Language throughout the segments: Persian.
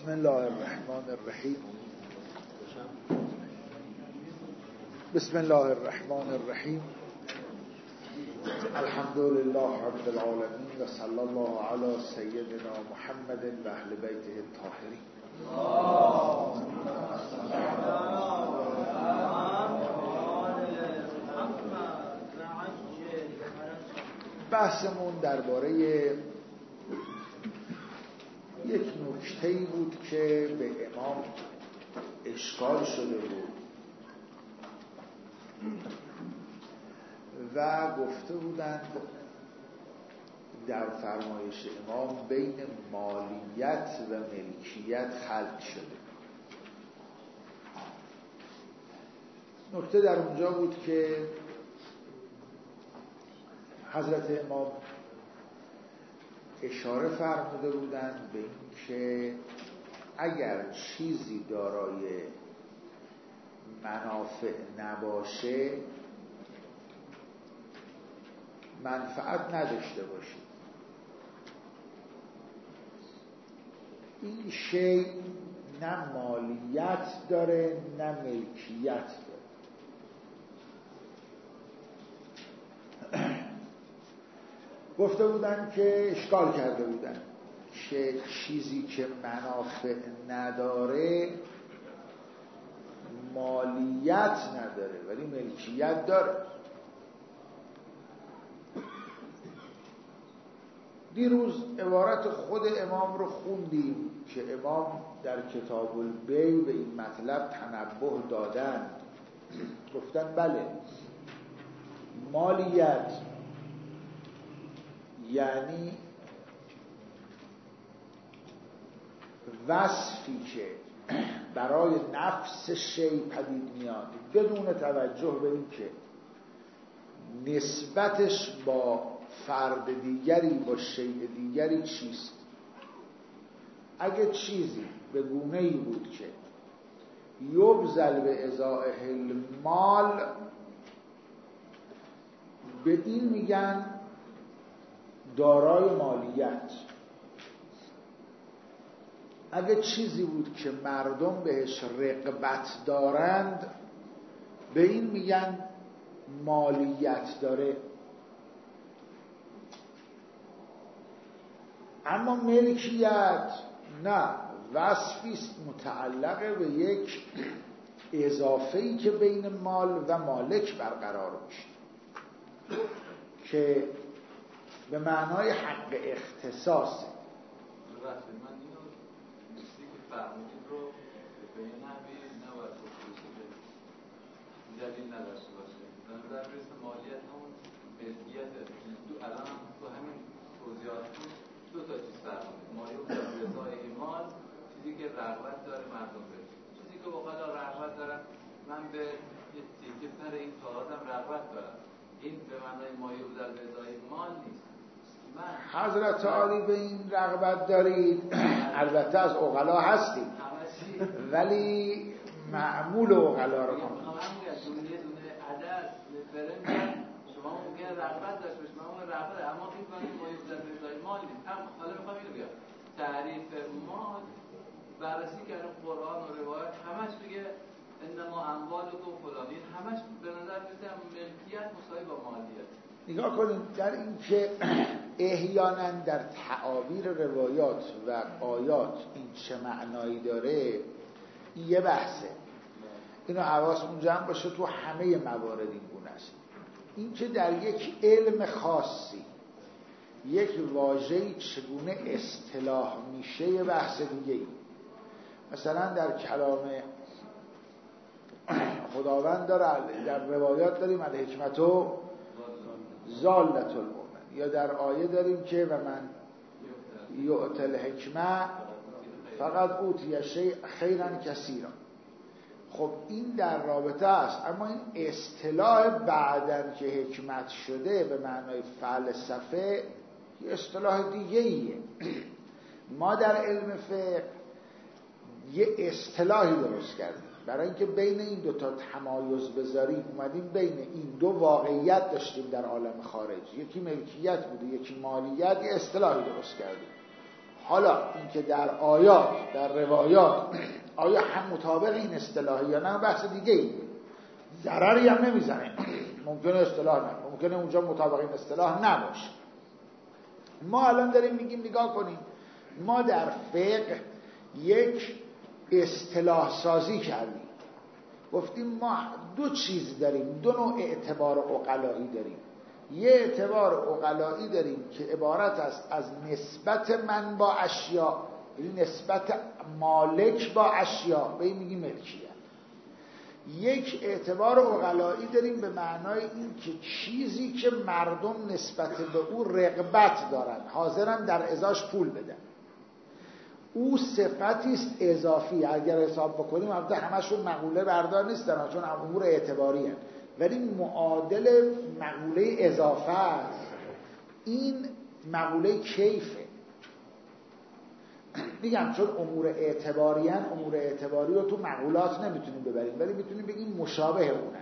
بسم الله الرحمن الرحیم. بسم الله الرحمن الرحیم. الحمد لله رب العالمین و صلی الله علی سیدنا محمد و اهل بیته الطاهرین. بحثمون درباره یک نکته‌ای بود که به امام اشکال شده بود و گفته بودند در فرمایش امام بین مالیت و ملکیت خلط شده. نکته در اونجا بود که حضرت امام اشاره فرموده بودند به این که اگر چیزی دارای منافع نباشه، منفعت نداشته باشه، این شی نه مالیت داره نه ملکیت داره. گفته بودن که اشکال کرده بودن که چیزی که منافع نداره مالیت نداره ولی ملکیت داره. دیروز عبارت خود امام رو خوندیم که امام در کتاب البیع به این مطلب تنبه دادن. گفتن بله، مالیت یعنی وصفی که برای نفس شی پدید میاد بدون توجه به این که نسبتش با فرد دیگری با شیء دیگری چیست. اگه چیزی به گونه‌ای بود که یبذل به ازائه المال، به این میگن دارای مالیت. اگه چیزی بود که مردم بهش رغبت دارند، به این میگن مالیت داره. اما ملکیت نه، وصفی است متعلق به یک اضافه‌ای که بین مال و مالک برقرار میشه که به معنای حق اختصاصه. من اینو چیزی که فرمودید رو به این نحوی نباید خصوصی به دلیل نداشته باشه. در رسم مالیت همون ملکیته. تو الان هم تو همین توضیحات دو تا چیز فرمودید. مالیت در رضای مال، چیزی که رغبت داره مردم بره، چیزی که واقعا رغبت دارن. من به یه تیکه پر این کاراتم رغبت دارم. این به معنای مالیت در رضای مال نیست. حضرت عالی به این رغبت دارید، البته از عقلا هستید ولی معمول عقلا رو دونه عدد فرنگ شما ممکنه رغبت داشته باشید، من رغبت، اما این کاری مایه در رضای مال نیست. حالا میخوام اینو بگم تعریف مال بررسی کردن قرآن و روایت همش میگه انما اموالکم فلانی، همش به نظر میاد ملکیت مساوی با مالیت. نگاه کنید در این که احیانا در تعابیر روایات و آیات این چه معنایی داره، این یه بحثه. اینو حواسمون جمع باشه، تو همه موارد این گونه است. این که در یک علم خاصی یک واژه‌ای چگونه اصطلاح میشه یه بحث دیگه‌ای. مثلا در کلام خداوند در روایات داریم الحکمتو زالت المؤمن، یا در آیه داریم که و من یؤت الحکمه فقط اوتی شیء خیرا کثیرا. خب این در رابطه است، اما این اصطلاح بعدن که حکمت شده به معنای فلسفه یه اصطلاح دیگه ایه. ما در علم فقه یه اصطلاحی درست کردیم برای اینکه بین این دوتا تمایز بذاریم. اومدیم بین این دو واقعیت داشتیم در عالم خارج، یکی ملکیت بوده یکی مالیت، یه اصطلاحی درست کردیم. حالا اینکه در آیات، در روایات آیا هم مطابق این اصطلاحی یا نه بحث دیگه ای، ضرری هم نمیزنه. ممکنه اصطلاح نه، ممکنه اونجا مطابق این اصطلاح نباشه. ما الان داریم میگیم نگاه کنیم، ما در فقه یک اصطلاح سازی کردیم، گفتیم ما دو چیز داریم، دو نوع اعتبار عقلایی داریم. یه اعتبار عقلایی داریم که عبارت است از نسبت من با اشیاء، این نسبت مالک با اشیاء، به این میگیم ملکیت. یک اعتبار عقلایی داریم به معنای این که چیزی که مردم نسبت به او رغبت دارن، حاضرن در ازاش پول بدن، او صفتی است اضافی. اگر حساب بکنیم البته همشون مقوله بردار نیستن چون امور اعتباری هست، ولی معادل مقوله اضافه است. این مقوله کیفه. میگم چون امور اعتباری هست، امور اعتباری رو تو مقولات نمیتونیم ببریم، ولی میتونیم بگیم مشابه اونن.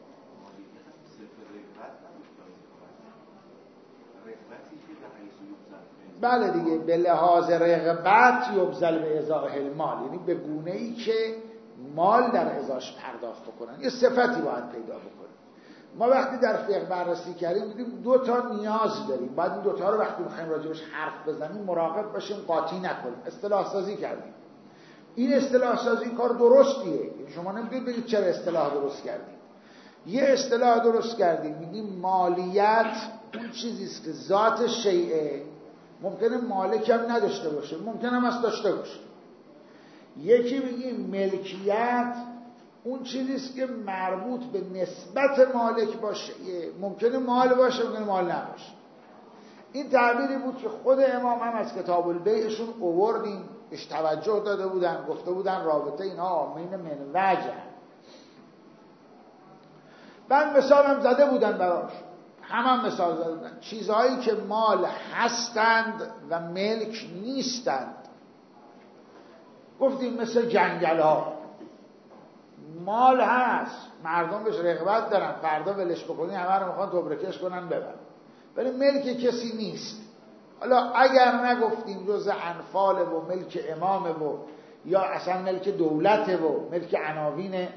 بله دیگه، به لحاظ رغبت یبذل به ازاء المال، یعنی به گونه ای که مال در ازاش پرداخت بکنن، یه صفتی باید پیدا بکنن. ما وقتی در فقه بررسی کردیم دیدیم دو تا نیاز داریم، باید این دو تا رو وقتی می‌خوایم راجعش حرف بزنیم مراقب باشیم قاطی نکنیم. اصطلاح سازی کردیم. این اصطلاح سازی کار درستیه، شما نمی‌تونید بگید چرا اصطلاح درست کردیم. یه اصطلاح درست کردیم، میگیم مالیت اون چیزی است که ذات شیء ممکنه مالک هم نداشته باشه، ممکنه هم از داشته باشه. یکی میگیم ملکیت اون چیزی است که مربوط به نسبت مالک باشه، ممکنه مال باشه، ممکنه مال نباشه. این تعبیری بود که خود امام هم از کتاب البیعشون آوردیم، بهش توجه داده بودن، گفته بودن رابطه اینها آمین من وجه. بعد مثال هم زده بودن براش، هم مثال زده بودن چیزهایی که مال هستند و ملک نیستند. گفتیم مثل جنگل ها مال هست، مردم بهش رغبت دارن، فردا ولش بکنی همه رو میخوان تبرکش کنن ببرن، ولی ملک کسی نیست. حالا اگر نگفتیم جز انفال و ملک امامه و یا اصلا ملک دولته و ملک عناوین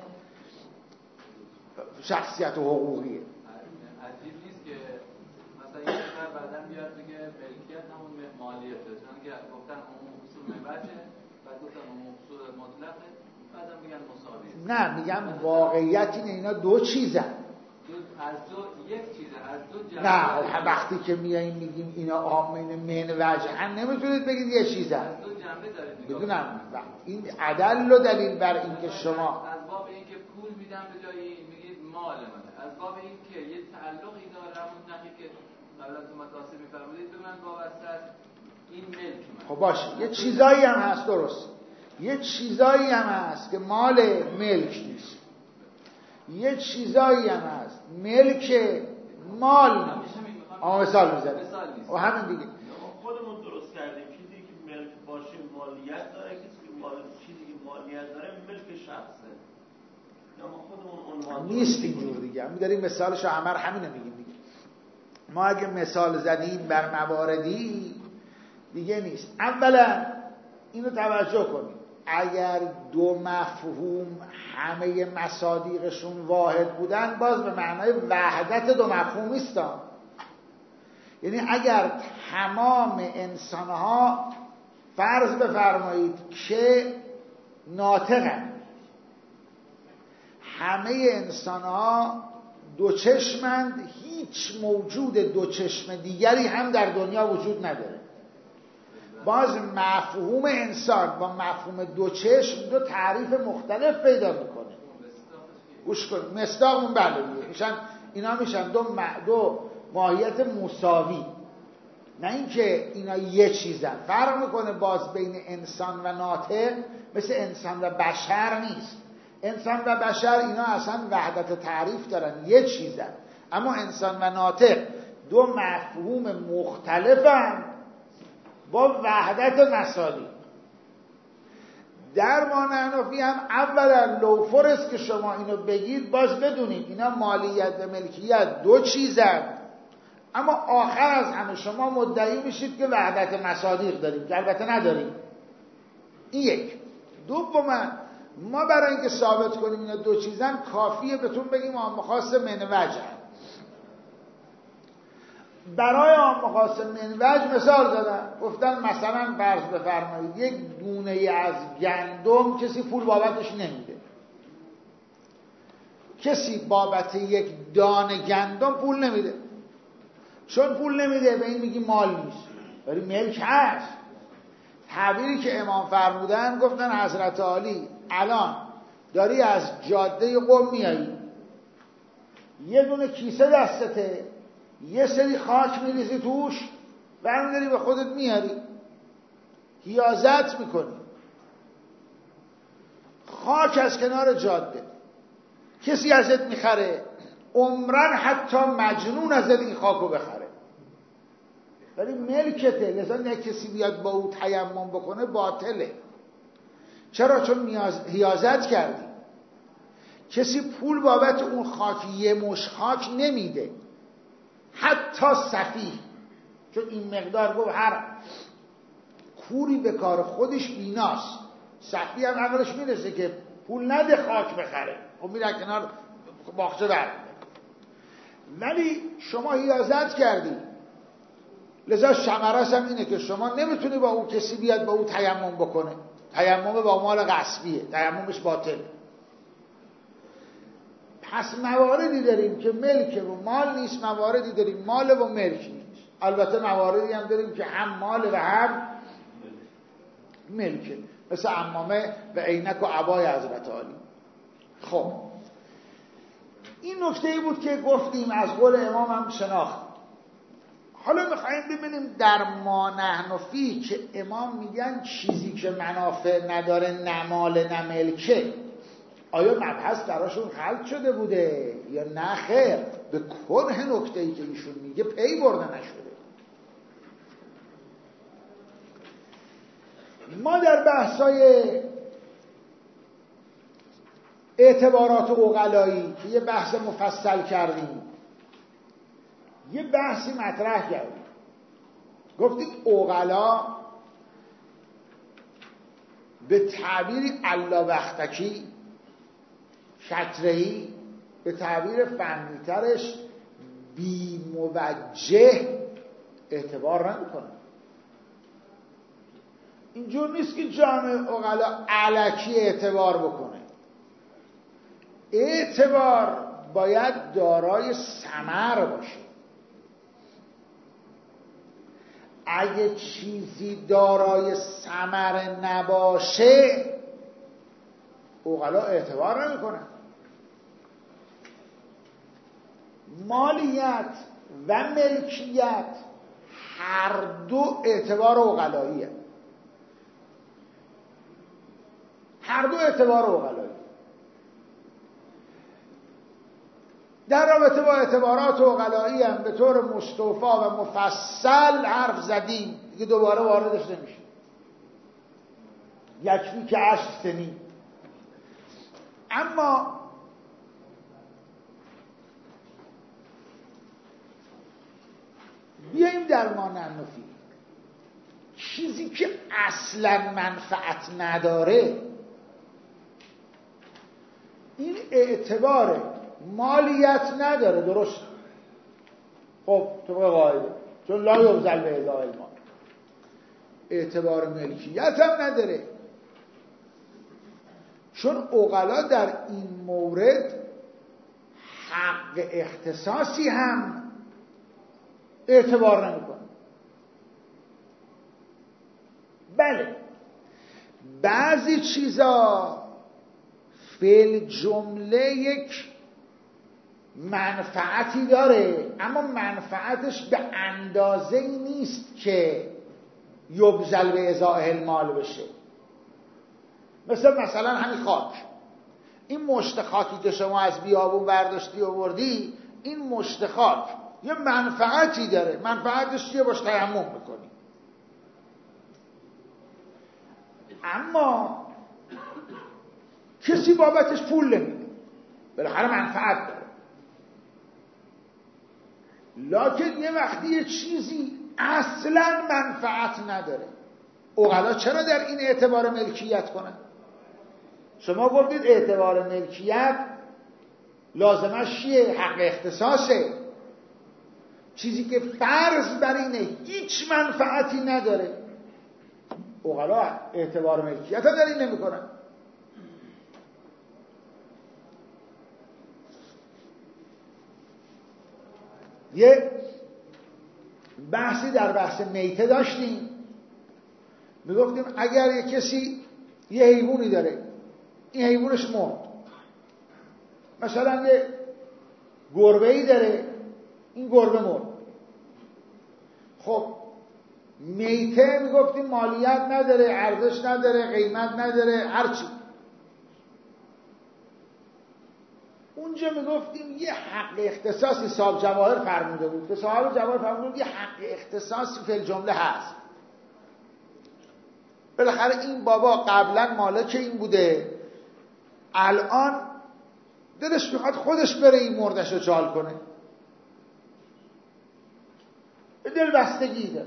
شخصیت و حقوقیه. عجیب نیست که مثلا یه نفر بعدن بیاد بگه ملکیت همون مالیته، چون که گفتن عموم اصول مبجه، بعد گفتن عموم اصول مطلقه، بعدم میگن مساویه. نه، میگم واقعیت اینه اینا دو چیزن. از دو یک چیزه، از دو جنبه. نه وقتی که میاییم میگیم اینا آمین من وجه نمیتونید بگید یه چیزن. از دو جنبه دارید. میدونم این عدل و دلیل بر این که شما از باب این که پول میدم به جای این میگید مال منه، از باب این که یه تعلقی داره همون نقی که قبلا تو متاسب میفرمودید به من وابسته است، این ملک من. خب باشه، یه چیزایی هم هست، درست، یه چیزایی هم هست که مال ملک نیست، یه چیزایی هم هست ملک مال نیست. مثال میزنیم و همین دیگه خودمون درست کردیم چیزی که ملک باشه مالیت داره، چیزی که مالیت داره ملک شخصه. نیست اینجور دیگه. هم داریم مثالش همه همینه میگیم دیگه. ما اگه مثال زدیم بر مواردی دیگه نیست. اولا اینو توجه کنید، اگر دو مفهوم همه مصادیقشون واحد بودن باز به معنای وحدت دو مفهوم نیستن. یعنی اگر تمام انسانها فرض بفرمایید که ناطقن، همه انسانها دو چشمند، هیچ موجود دو چشم دیگری هم در دنیا وجود نداره، باز مفهوم انسان با مفهوم دو چشم دو تعریف مختلف پیدا میکنه. گوش کنید، مصداقمون بله میشن، اینا میشن دو ماهیت مساوی، نه اینکه اینا یه چیزن. فرق میکنه باز بین انسان و ناطق، مثل انسان و بشر نیست. انسان و بشر اینا اصلا وحدت تعریف دارن، یه چیزن، اما انسان و ناطق دو مفهوم مختلفن با وحدت مساوی. در معنی هم اولا لوفرست که شما اینو بگید باز بدونید اینا مالیت و ملکیت دو چیزن، اما آخر از همه شما مدعی میشید که وحدت مصادیق داریم که البته نداریم. این یک. دوما ما برای اینکه ثابت کنیم اینا دو چیزن کافیه بهتون بگیم عام خاص من وجه. برای عام خاص من وجه مثال زدن، گفتن مثلا فرض بفرمایید یک دونه از گندم کسی پول بابتش نمیده، کسی بابت یک دانه گندم پول نمیده. چون پول نمیده به این میگی مال نیست، ولی ملک هست. تعبیری که امام فرمودن، گفتن حضرت عالی الان داری از جاده قم میایی، یه دونه کیسه دستته، یه سری خاک میریزی توش، برمی‌داری به خودت میاری، حیازت میکنی، خاک از کنار جاده، کسی ازت میخره، عمرن حتی مجنون ازت این خاکو بخره، ولی ملکته، لذا نه کسی بیاد با او تیمم بکنه باطله. چرا؟ چون حیازت کردی. کسی پول بابت اون خاک یه مش خاک نمیده، حتی سفیه، چون این مقدار گفت هر کوری به کار خودش بیناست. سفیه هم عقلش میرسه که پول نده خاک بخره، خب میره کنار باغچه در، ولی شما حیازت کردی. لذا شمرس هم اینه که شما نمیتونی با اون کسی بیاد با اون تیمم بکنه. تیمم با مال غصبیه، تیممش باطل. پس مواردی داریم که ملک و مال نیست، مواردی داریم مال و ملک نیست. البته مواردی هم داریم که هم مال و هم ملکه، مثل عمامه و عینک و عبای حضرت عالی. خب این نکته‌ای بود که گفتیم از قول امام هم شناخت. حالا میخواییم ببینیم در ما نحن فی که امام میگن چیزی که منافع نداره نه مال نه ملکه، آیا مبحث براشون حل شده بوده یا نه خیر؟ به کنه نکته‌ای که ایشون میگه پی برده نشده. ما در بحثای اعتبارات عقلایی که یه بحث مفصل کردیم، یه بحثی مطرح کردیم، گفتیم عقلا به تعبیر الله‌بختکی شطره‌ای، به تعبیر فنی‌ترش بی موجه اعتبار نمی‌کنه. اینجور نیست که جامعه عقلا الکی اعتبار بکنه. اعتبار باید دارای ثمر باشه. اگه چیزی دارای ثمر نباشه عقلا اعتبار نمی‌کنن. مالیت و ملکیت هر دو اعتبار عقلاییه، هر دو اعتبار عقلایی. در رابطه با اعتبارات عقلایی هم به طور مستوفی و مفصل حرف زدیم، دیگه دوباره واردش نمیشه. یکفی که عشر سنین. اما بیاییم در ما ننفی، چیزی که اصلا منفعت نداره این اعتباره، مالیت نداره، درست؟ خب طبق قاعده، چون لا یبذل به ازای المال. اعتبار ملکیت هم نداره، چون عقلا در این مورد حق اختصاصی هم اعتبار نمی‌کنه. بله بعضی چیزا فعل جمله یک منفعتی داره، اما منفعتش به اندازه‌ای نیست که یبذل به ازای المال بشه. مثلا همین خاک، این مشت خاکی که شما از بیابون برداشتی آوردی، این مشت خاک یه منفعتی داره. منفعتش چیه؟ باش تیمم میکنی. اما کسی بابتش پول نمیده، بالاخره منفعت داره. لکن یه وقتی یه چیزی اصلا منفعت نداره، عقلا چرا در این اعتبار ملکیت کنن؟ شما گفتید اعتبار ملکیت لازمش چیه؟ حق اختصاصه. چیزی که فرض بر اینه هیچ منفعتی نداره، عقلا اعتبار ملکیت هم در این نمی کنن. یه بحثی در بحث میته داشتیم، میگفتیم اگر یه کسی یه حیوانی داره، این حیوانش مرد، مثلا یه گربه‌ای داره، این گربه مرد، خب میته میگفتیم مالیت نداره، ارزش نداره، قیمت نداره، هرچی. اونجا میگفتیم یه حق اختصاصی صاحب جواهر فرموده بود که صاحب جواهر فرموده بود یه حق اختصاصی فی الجمله هست. بالاخره این بابا قبلا مالک این بوده، الان دلش میخواد خودش بره این مردش رو چال کنه، به دل بستگی داره.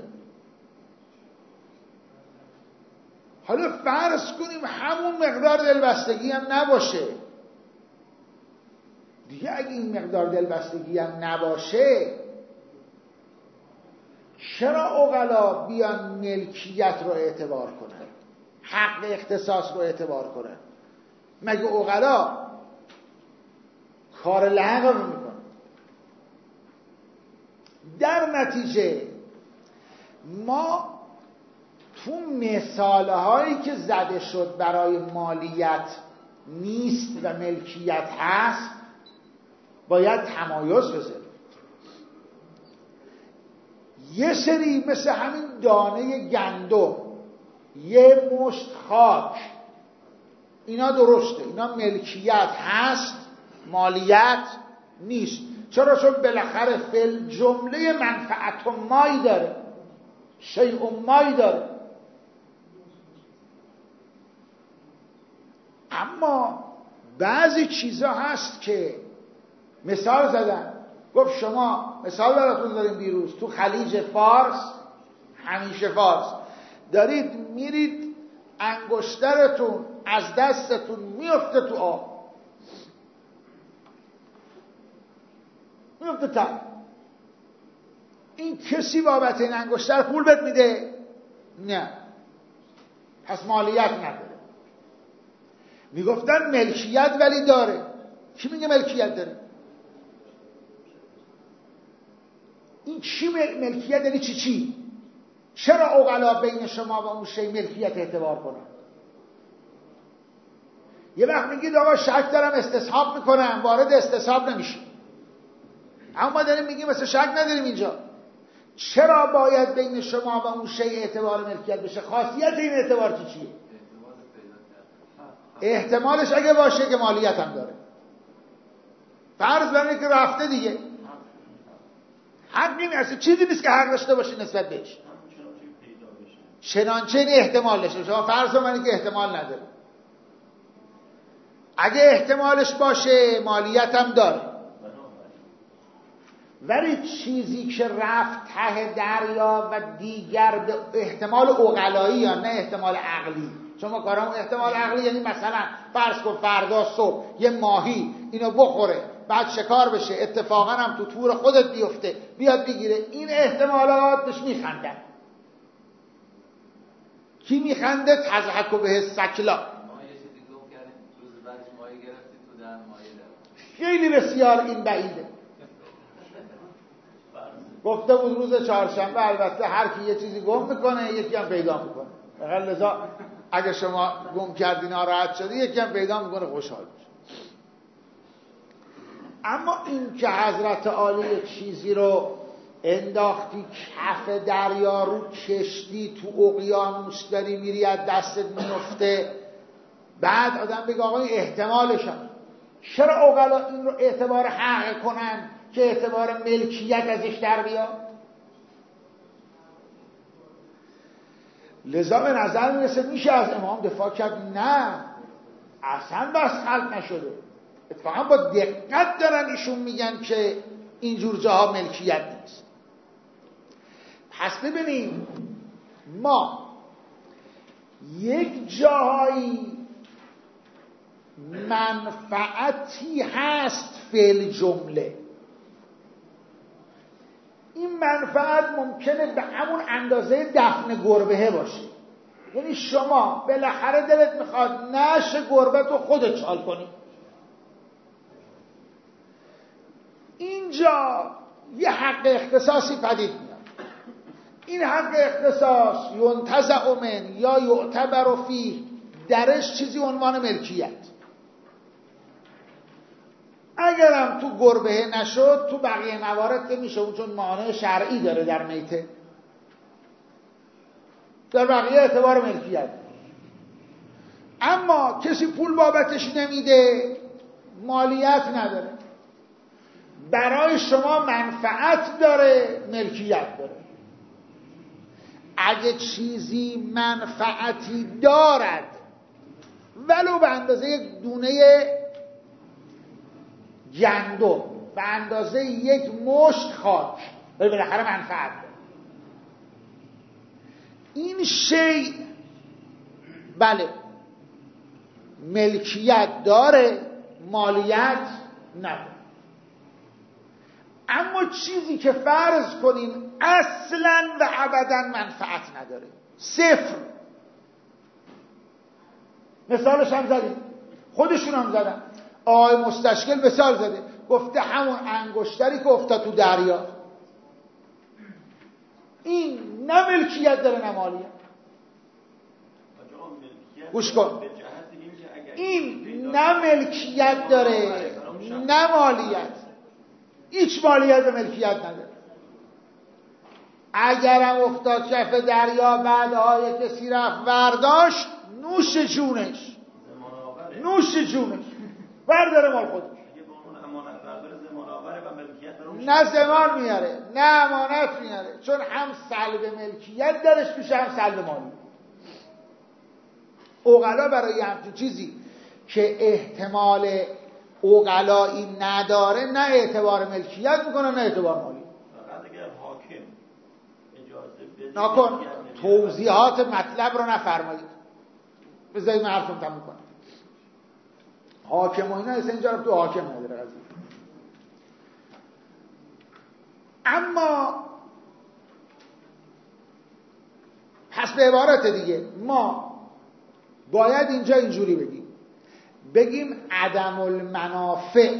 حالا فرض کنیم همون مقدار دلبستگی هم نباشه دیگه. اگه این مقدار دلبستگی هم نباشه، چرا عقلا بیان ملکیت رو اعتبار کنن، حق اختصاص رو اعتبار کنن؟ مگه عقلا کار لحق رو میکنن؟ در نتیجه ما تو مثاله هایی که زده شد برای مالیت نیست و ملکیت هست باید تمایز بذاریم. یه سری مثل همین دانه گندم، یه مشت خاک، اینا درسته، اینا ملکیت هست، مالیت نیست. چرا؟ چون بالاخره فل جمله منفعت و مای داره، شیء و مای داره. اما بعضی چیزا هست که مثال زدن، گفت شما مثال براتون داریم دیروز، تو خلیج فارس، همیشه فارس، دارید میرید انگشترتون از دستتون میفته تو آب، میفته تا این کسی بابت این انگشتر پول بهت میده؟ نه، پس مالیت نداره. میگفتن ملکیت ولی داره. کی میگه ملکیت داره؟ این چی ملکیت یعنی چی؟ چرا عقلا بین شما و اون شی ملکیت اعتبار کنن؟ یه وقت میگید آقا شک دارم استصحاب میکنم، وارد استصحاب نمیشه. اما ما داریم میگیم مثلا شک نداریم اینجا. چرا باید بین شما و اون شی اعتبار ملکیت بشه؟ خاصیت این اعتبار چیه؟ احتمالش اگه باشه که مالیت هم داره. فرض برنید که رفته دیگه، حق نیست، چیزی نیست که حق داشته باشی نسبت بهش، چنانچه این احتمال داشته. شما فرض کنید که احتمال نداره. اگه احتمالش باشه مالیت هم داره. ولی چیزی که رفت ته دریا و دیگر به احتمال عقلایی یا نه احتمال عقلی، شما کارامون احتمال عقلی یعنی مثلا فرض کن فردا صبح یه ماهی اینو بخوره، بعد شکار بشه، اتفاقا هم تو تور خودت بیفته، بیاد بگیره، این احتمالات بهش میخندن. کی میخنده؟ تضحک به سکلا. خیلی بسیار این بعیده. گفته بود روز چهارشنبه البته هر کی یه چیزی گم میکنه یکی هم پیدا میکنه. بقیل لذا اگه شما گم کردین ناراحت شدی یکی هم پیدا میکنه خوشحال میشه. اما این که حضرت عالی چیزی رو انداختی کف دریا، رو کشتی تو اقیانوس داری میری از دستت میفته، بعد آدم بگه آقا این احتمالش هم. چرا عقلا این رو اعتبار حق کنن که اعتبار ملکیت ازش در بیاد؟ لذا به نظر میرسه میشه از امام دفاع کرد. نه، اصلا بس خلق نشده. اتفاقا با دقت دارن ایشون میگن که اینجور جاها ملکیت نیست. پس ببینیم ما یک جاهایی منفعتی هست فعل جمله، این منفعت ممکنه به همون اندازه دفن گربه باشه. یعنی شما بالاخره دلت میخواد نش گربه تو خودت چال کنی. اینجا یه حق اختصاصی پدید میاد. این حق اختصاص ینتزع من یا یعتبر فیه، درش چیزی عنوان ملکیت. اگرم تو گربه نشد تو بقیه موارد که میشه، چون معنی شرعی داره در میته، در بقیه اعتبار ملکیت. اما کسی پول بابتش نمیده، مالیت نداره، برای شما منفعت داره، ملکیت داره. اگه چیزی منفعتی دارد ولو به اندازه یک دونه گندم، به اندازه یک مشت خاک، بالاخره منفعت داره، این شیء بله ملکیت داره، مالیت نداره. اما چیزی که فرض کنیم اصلا و ابدا منفعت نداره، صفر، مثالش هم زدیم، خودشون هم زدن، آقای مستشکل مثال زده، گفته همون انگشتری که افتاد تو دریا، این نه ملکیت داره نه مالیت. گوش کن، این نه ملکیت داره نه مالیت، هیچ مالیت به ملکیت نداره. اگرم افتاد کف دریا، بعدهای کسی رفت ورداشت، نوش جونش، نوش جونش، برداره مال خودش. نه زمان میاره نه امانت میاره، چون هم سلب ملکیت درش میشه هم سلب مالی. عقلا برای همچین چیزی که احتمال عقلایی نداره نه اعتبار ملکیت میکنه نه اعتبار مالی. فقط اگر حاکم اجازه بده نکن، توضیحات مطلب رو نفرمایید، بذارید من حرفم تموم کنم. حاکم و اینا اصلا اینجا رو تو حاکم نداره قضیه. اما پس به عبارت دیگه ما باید اینجا اینجوری بگیم عدم المنافع،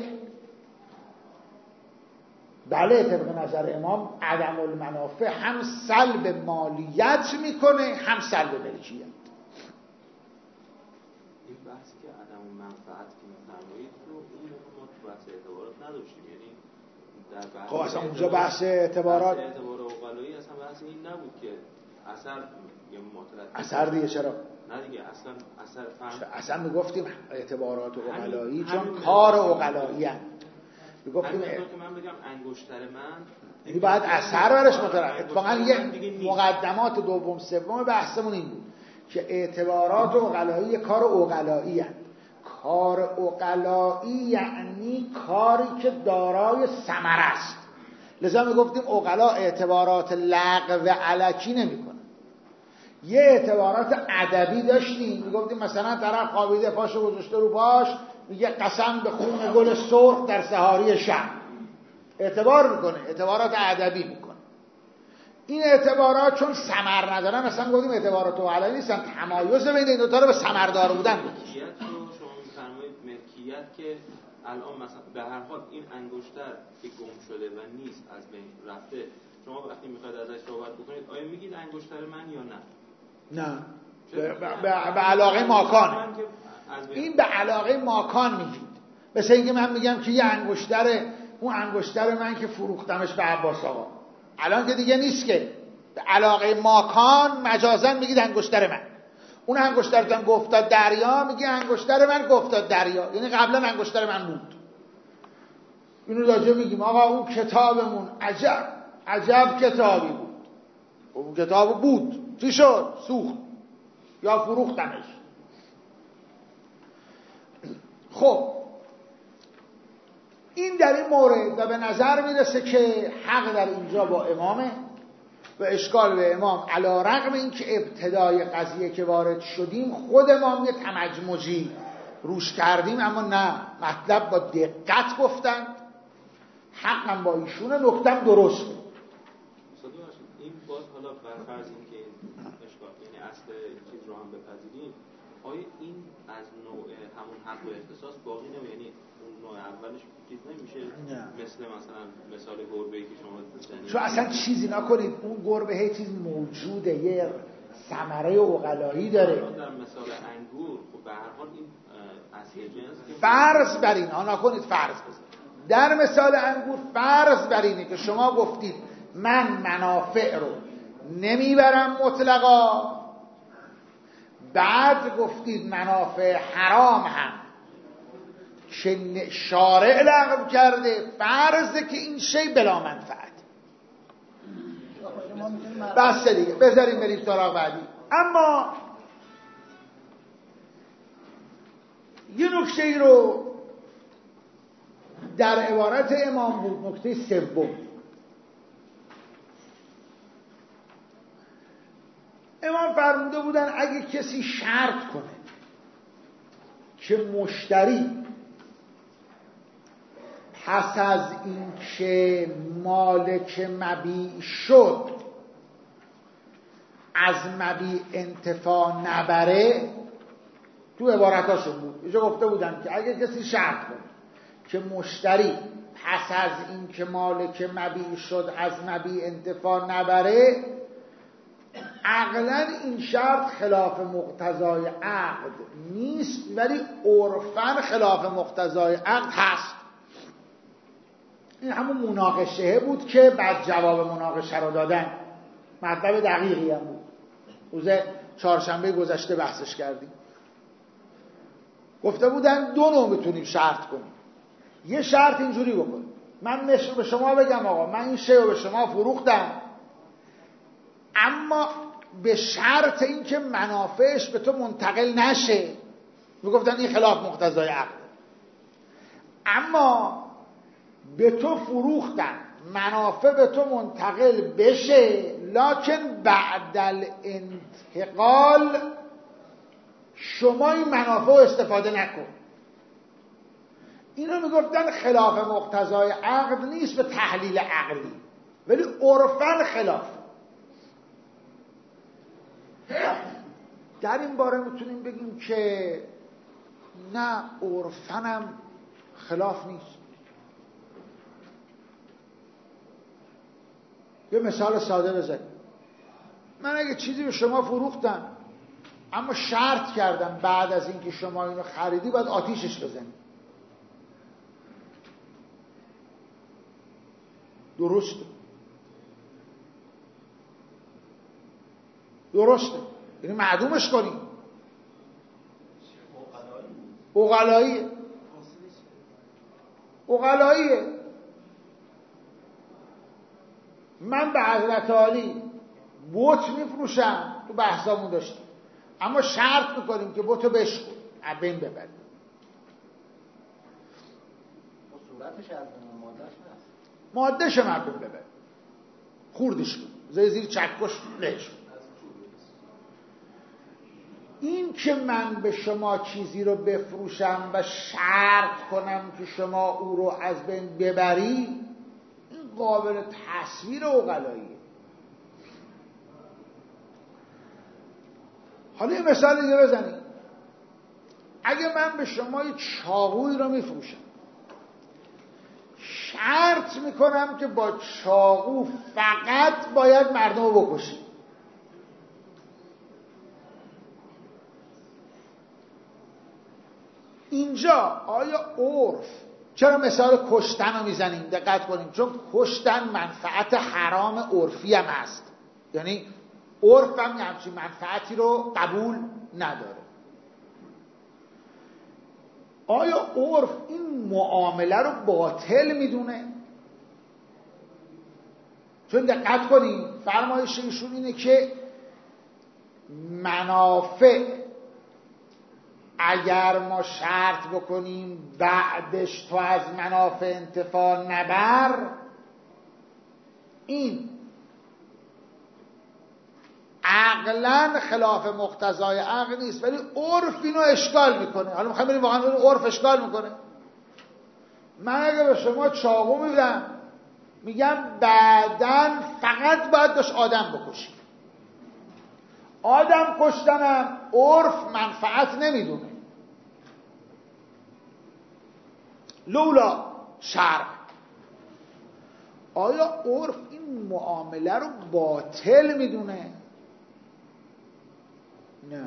بله طبق نظر امام عدم المنافع هم سلب مالیت میکنه هم سلب ملکیت. این بحثی که عدم المنفعت که می‌فرمایید رو این ما تو بحث اعتبارات نداشتیم، یعنی در بحث خب اصلا اونجا بحث اعتبارات اعتبار عقلایی اصلا بحث این نبود که اثر یا مطلق اثر دیگه چرا؟ نه دیگه اصلا اثر فهم اصلا میگفتیم اعتبارات عقلایی چون کار عقلایی هست. میگفتیم که من بگم انگشتر من یعنی باید اثر برش مترتب. اتفاقا یه مقدمات دوم سوم بحثمون این بود که اعتبارات عقلایی کار عقلایی هست. کار عقلایی یعنی کاری که دارای ثمره است. لذا میگفتیم عقلا اعتبارات لغو علکی نمیکنه. یه اعتبارات ادبی داشتیم، میگفتیم مثلا طرف خوابیده پاشو گذاشته رو پاش میگه قسم به خون گل سرخ در سحاری شب، اعتبار میکنه، اعتبارات ادبی میکنه. این اعتبارات چون ثمر ندارن اصلا گفتیم اعتبارات عقلایی نیستن، تمایز بین این دو تا رو به ثمردار بودن ملکیت رو شما میفرمایید ملکیت که الان مثلا به هر حال این انگشتر که گم شده و نیست از بین رفته، شما وقتی میخواید ازش صحبت بکنید آیا میگید انگشتر من یا نه؟ نه، به علاقه ماکان. این به علاقه ماکان میگید. مثل اینکه من میگم که یه انگشتر، اون انگشتر من که فروختمش به عباس آقا، الان که دیگه نیست، که به علاقه ماکان مجازاً میگید انگشتر من. اون انگشترتون گفتاد دریا، میگه انگشتر من گفتاد دریا، یعنی قبلا انگشتر من بود. اینو راجع میگیم آقا اون کتابمون عجب کتابی بود، اون کتاب بود، چی شد؟ سوخت یا فروختمش. خب این در این این مورد و به نظر میرسه که حق در اینجا با امامه و اشکال به امام، علی رغم این که ابتدای قضیه که وارد شدیم خود امام یه تمجمجی روش کردیم، اما نه، مطلب با دقت گفتن، حقم با ایشونه، نکتم درست. این باز حالا برفرض این که اشکال، یعنی اصل چیز رو هم بپذیریم، آیا این از نوع همون حق و اختصاص باقی نمیشه؟ یعنی اون نوع اولش چیز نمیشه؟ نه. مثلا مثال گربه‌ای که شما می‌زنید، چون اصلا چیزی نکنید، اون گربه چیز موجوده، یه ثمره عقلایی داره. در مثال انگور خب به هر حال این اصل جنس فرض بر این ها نکنید، فرض بزنید در مثال انگور فرض بر اینه که شما گفتید من منافع رو نمیبرم مطلقا، بعد گفتید منافع حرام هم که شارع لغو کرده، فرضه که این شی بلا منفعت. بس دیگه بذاریم بریم سراغ بعدی. اما یه نکته ای رو در عبارت امام بود، نکته سوم. امام فرموده بودن اگه کسی شرط کنه که مشتری پس از این که مالک مبیع شد از مبیع انتفاع نبره، تو عبارتاشون بود اینجا گفته بودن که اگه کسی شرط کنه که مشتری پس از این که مالک مبیع شد از مبیع انتفاع نبره، عقلاً این شرط خلاف مقتضای عقد نیست، ولی عرفاً خلاف مقتضای عقد هست. این همون مناقشه بود که بعد جواب مناقشه رو دادن، مطلب دقیقی هم بود، روز چهارشنبه گذشته بحثش کردیم. گفته بودن دو نوع میتونیم شرط کنیم. یه شرط اینجوری بکنیم، من به شما بگم آقا من این شی رو به شما فروختم، اما به شرط اینکه منافعش به تو منتقل نشه. میگفتن این خلاف مقتضای عقد. اما به تو فروختن، منافع به تو منتقل بشه، لکن بعد الانتقال شما این منافع رو استفاده نکن. اینو میگفتن خلاف مقتضای عقد نیست به تحلیل عقلی، ولی عرفاً خلاف. در این باره میتونیم بگیم که نه، عرفاً هم خلاف نیست. یه مثال ساده بزنیم. من اگه چیزی به شما فروختم اما شرط کردم بعد از اینکه شما اینو خریدی باید آتیشش بزنی، درسته، یعنی معدومش کنی. اغلاییه. من به حضرت عالی بت میفروشم، تو بحثامون داشتیم، اما شرط میکنیم که بتو بشکن، از بین ببر. صورتش از مادهش هم از بین ببر، خوردش کن، زیر چکش لهش کن. این که من به شما چیزی رو بفروشم و شرط کنم که شما او رو از بین ببری، این قابل تصویر عقلاییه. حالا یه مثال دیگه بزنیم. اگه من به شما یه چاقویی رو میفروشم، شرط میکنم که با چاقو فقط باید مردم رو بکشی، اینجا آیا عرف، چرا مثال کشتن رو میزنیم؟ دقت کنیم، چون کشتن منفعت حرام عرفی هم هست، یعنی عرف هم همچین منفعتی رو قبول نداره. آیا عرف این معامله رو باطل میدونه؟ چون دقت کنیم فرمایش ایشون اینه که منافع اگر ما شرط بکنیم بعدش تو از منافع انتفاع نبر، این عقلاً خلاف مقتضای عقل نیست، ولی عرف اینو اشکال میکنه. حالا میخوایم بریم واقعا اون عرف اشکال میکنه. من اگه به شما چاقو میدم میگم بعداً فقط باید داشت آدم بکشی، آدم کشتنم عرف منفعت نمیدونه، لولا شرع. آیا عرف این معامله رو باطل میدونه؟ نه.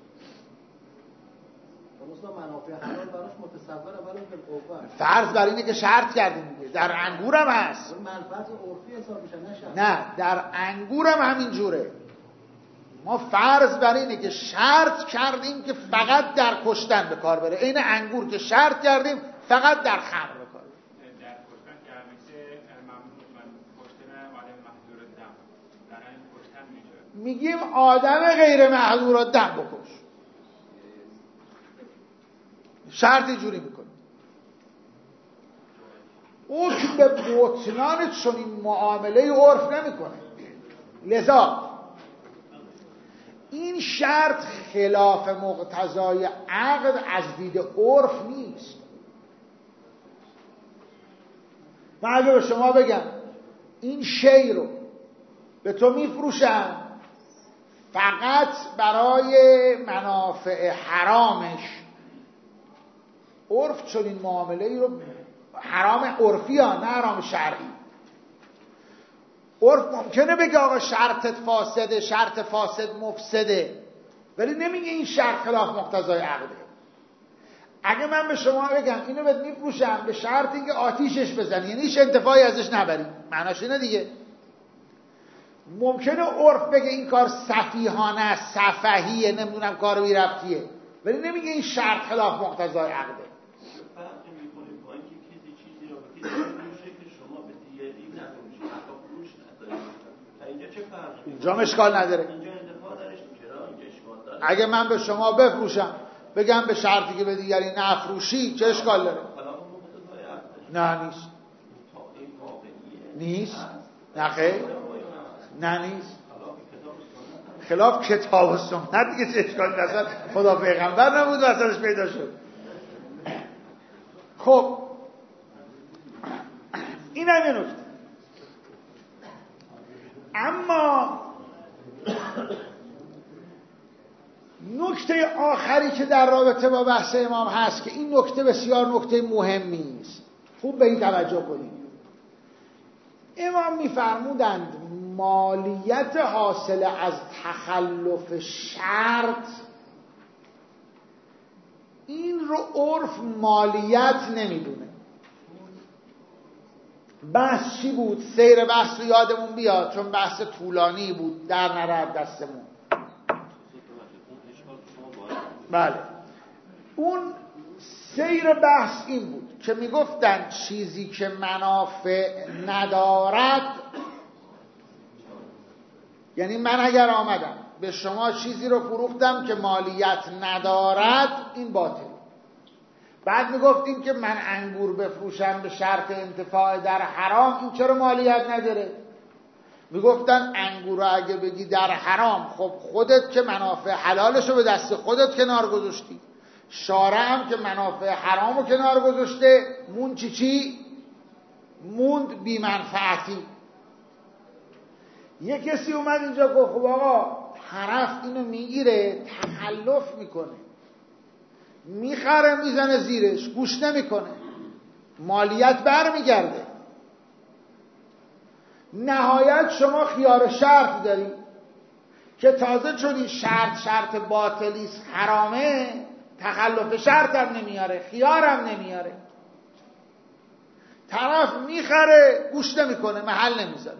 منافع حلال براش متصوره، ولی بالقوه فرض بر اینه که شرط کردیم دیگه. در انگورم هست. منفعت عرفی حساب میشه، نه شرط. نه، در انگورم همین جوره. ما فرض بر اینه که شرط کردیم که فقط در کشتن به کار بره. این انگور که شرط کردیم فقط در خمر به کار بره. در کشتن که همیشه من کشتن آدم محضور دم در این کشتن میشه. میگیم آدم غیر محظور دم بکش. شرط جوری میکنه. او که به بطلان چنین معامله عرف نمیکنه. لذا این شرط خلاف مقتضای عقل از دید عرف نیست. من اگه به شما بگم این شی رو به تو میفروشم فقط برای منافع حرامش، عرف چنین معامله رو حرام عرفی ها، نه حرام شرعی. عرف ممکنه بگه آقا شرطت فاسده، شرط فاسد مفسده، ولی نمیگه این شرط خلاف مقتضای عقله. اگه من به شما بگم اینو بهت میفروشم به شرط اینکه آتیشش بزنی، یعنی هیچ انتفاعی ازش نبری، معناش اینه دیگه. ممکنه عرف بگه این کار سفیهانه است، سفهیه، نمیدونم کار بی ربطیه، ولی نمیگه این شرط خلاف مقتضای عقله. فرقی میکنه با اینکه چیزی رو بفروشه که شما به دیگری نفروشید، حتی فروش ندارید. اینجا چه فرقی؟ اینجا اشکال نداره. اینجا انتفاع درش چرا؟ اینجا اشکال داره. اگه من به شما بفروشم بگم به شرطی که به دیگری نفروشی، چه اشکال داره؟ نه نیست. نیست؟ نه خیر؟ نه نیست. خلاف کتاب و سنت دیگه چه اشکالی نداره؟ خدا پیغمبر نبود و اصلش پیدا شد. خب این هم یه نکته. اما نکته آخری که در رابطه با بحث امام هست که این نکته بسیار نکته مهمی است، خوب به این توجه کنید. امام می‌فرمودند مالیت حاصل از تخلف شرط این رو عرف مالیت نمیدونه. بحث چی بود؟ سیر بحث رو یادمون بیاد چون بحث طولانی بود، در نرد دستمون. بله، اون سیر بحث این بود که میگفتن چیزی که منافع ندارد، یعنی من اگر آمدم به شما چیزی رو فروختم که مالیت ندارد، این باطل. بعد میگفتیم که من انگور بفروشم به شرط انتفاع در حرام، این چرا مالیت نداره؟ میگفتن انگور رو اگه بگی در حرام، خب خودت که منافع حلالش رو به دست خودت کنار گذاشتی، شارع هم که منافع حرام رو کنار گذاشته، موند چی؟ موند بی منفعتی. یه کسی اومد اینجا گفت خب آقا طرف اینو میگیره تخلف میکنه، میخره میزنه زیرش، گوش نمیکنه، مالیت برمیگرده. نهایت شما خیار شرط داری که تازه چون این شرط باطلیست، حرامه، تخلف شرط هم نمیاره، خیار هم نمیاره. طرف میخره گوش نمیکنه، محل نمیذاره.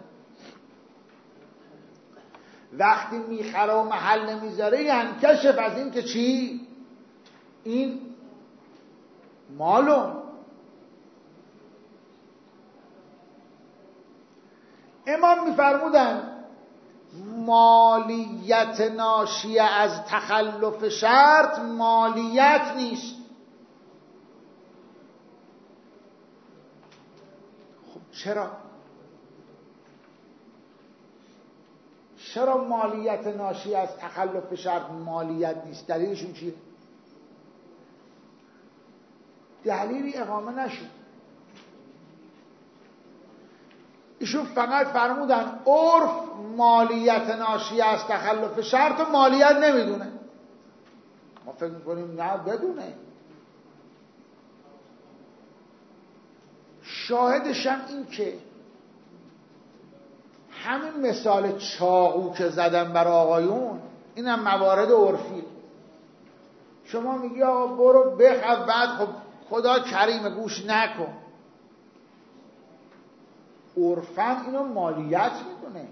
وقتی میخره و محل نمیذاره یعنی کشف از این که چی؟ این مالون. امام میفرمودن مالیت ناشی از تخلف شرط مالیت نیست. خب چرا مالیت ناشی از تخلف شرط مالیت نیست؟ دلیلشون چیه؟ دلیلی اقامه نشد. ایشون فقط فرمودن عرف مالیت ناشی از تخلف شرط و مالیت نمیدونه. ما فکر میکنیم نه بدونه. شاهدش هم این که همین مثال چاقو که زدن برای آقایون اینم موارد عرفی. شما میگی آقا برو بخواب، بعد خب خدا کریم گوش نکن. عرفاً اینو مالیت میدونه.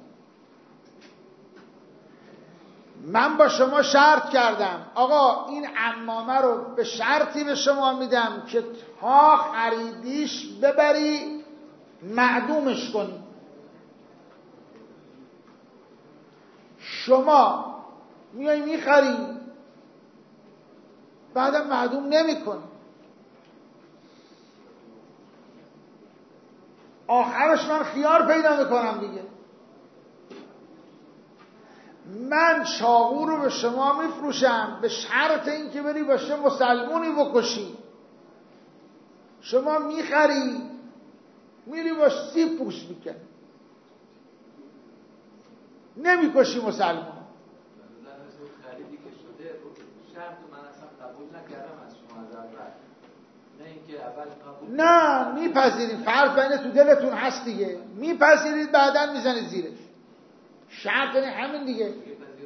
من با شما شرط کردم آقا این عمامه رو به شرطی به شما میدم که تا خریدیش ببری معدومش کنی. شما میای میخری بعدم معدوم نمی کنی. آخرش من خیار پیدا میکنم دیگه. من چاقو رو به شما میفروشم به شرط اینکه بری باشه مسلمونی بکشی. شما میخری میری باش سیب پوست میکنی، نمیکشی مسلمون. خریدی که شده شرط من اصلا قبول نکردم از شما از اول. نه اینکه اول قبول نه میپذیرید، فرق بین تو دلتون هست دیگه، میپذیرید بعداً میزنید زیرش. شرط یعنی همین دیگه.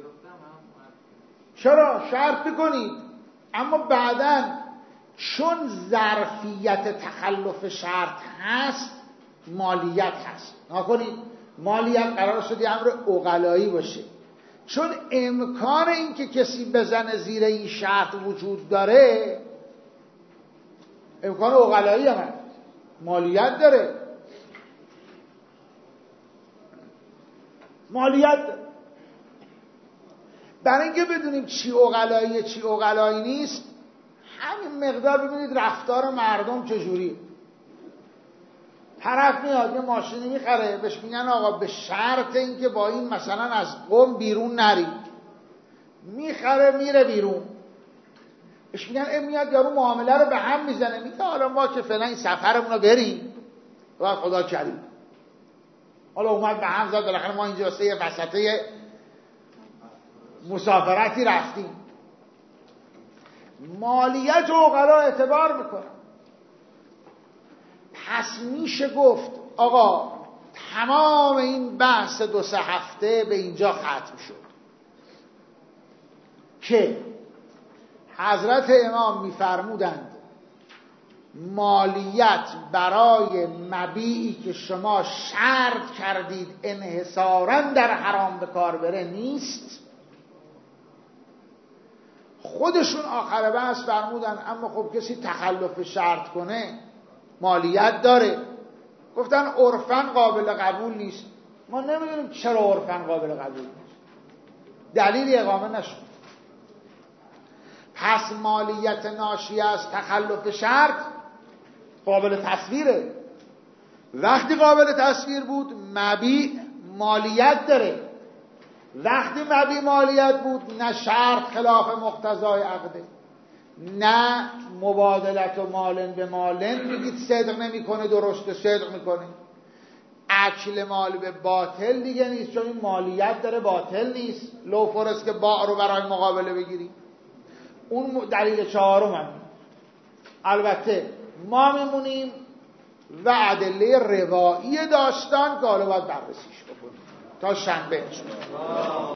چرا شرط بکنید اما بعداً چون ظرفیت تخلف شرط هست مالیت هست. نکنید مالیت قرار شد یه امر عقلایی باشه، چون امکان این که کسی بزنه زیر این شرط وجود داره، امکان عقلایی هم هست، مالیت داره. مالیت داره. برای اینکه بدونیم چی عقلاییه چی عقلایی نیست، همین مقدار ببینید رفتار مردم چجوریه. طرف میاد یه ماشینی میخره، بهش میگن آقا به شرط اینکه با این مثلا از قم بیرون نری. میخره میره بیرون، بهش میگن میاد یارو معامله رو به هم میزنه، میگه حالا ما که فعلا این سفرمون رو بریم و خدا کریم، حالا اومد به هم زد، بالاخره ما اینجا واسه یه وسطه مسافرتی رفتیم. مالیت عقلا اعتبار میکنه. پس میشه گفت آقا تمام این بحث 2-3 هفته به اینجا ختم شد که حضرت امام میفرمودند مالیت برای مبیعی که شما شرط کردید انحصاراً در حرام به کار بره نیست. خودشون آخر بحث فرمودن اما خب کسی تخلف شرط کنه مالیت داره. گفتن عرفاً قابل قبول نیست. ما نمیدونیم چرا عرفاً قابل قبول نیست، دلیلی اقامه نشد. پس مالیت ناشی از تخلف شرط قابل تصویره. وقتی قابل تصویر بود مبیع مالیت داره، وقتی مبیع مالیت بود نه شرط خلاف مقتضای عقده، نه مبادلت و مالن به مالن میگید صدق نمیکنه درسته صدق میکنه. اکل مال به باطل دیگه نیست، چون این مالیت داره باطل نیست. لو فرست که باع رو برای مقابله بگیری. اون دلیل چهارم هم. البته ما میمونیم و ادله روایی داستان که حالا باید بررسیش بکنیم تا شنبه.